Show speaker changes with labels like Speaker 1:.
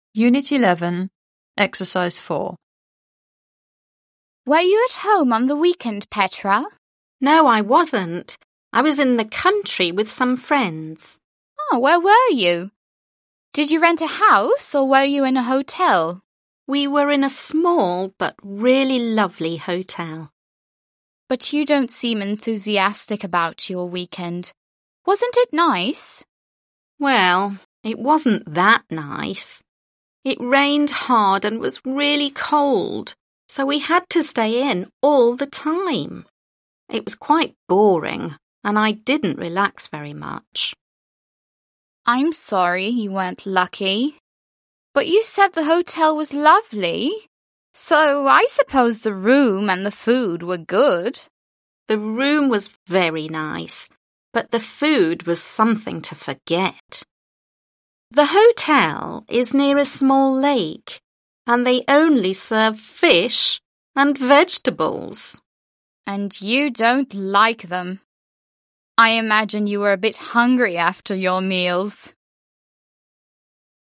Speaker 1: Unit 11, Exercise 4.
Speaker 2: Were you at home on the weekend, Petra?
Speaker 3: No, I wasn't. I was in the country with some friends.
Speaker 2: Oh, where were you? Did you rent a house or were you in a hotel?
Speaker 3: We were in a small but really lovely hotel.
Speaker 2: But you don't seem enthusiastic about your weekend. Wasn't it nice?
Speaker 3: Well, it wasn't that nice. It rained hard and was really cold, so we had to stay in all the time. It was quite boring, and I didn't relax very much.
Speaker 2: I'm sorry you weren't lucky. But you said the hotel was lovely, so I suppose the room and the food were good.
Speaker 3: The room was very nice, but the food was something to forget. The hotel is near a small lake, and they only serve fish and vegetables.
Speaker 2: And you don't like them. I imagine you were a bit hungry after your meals.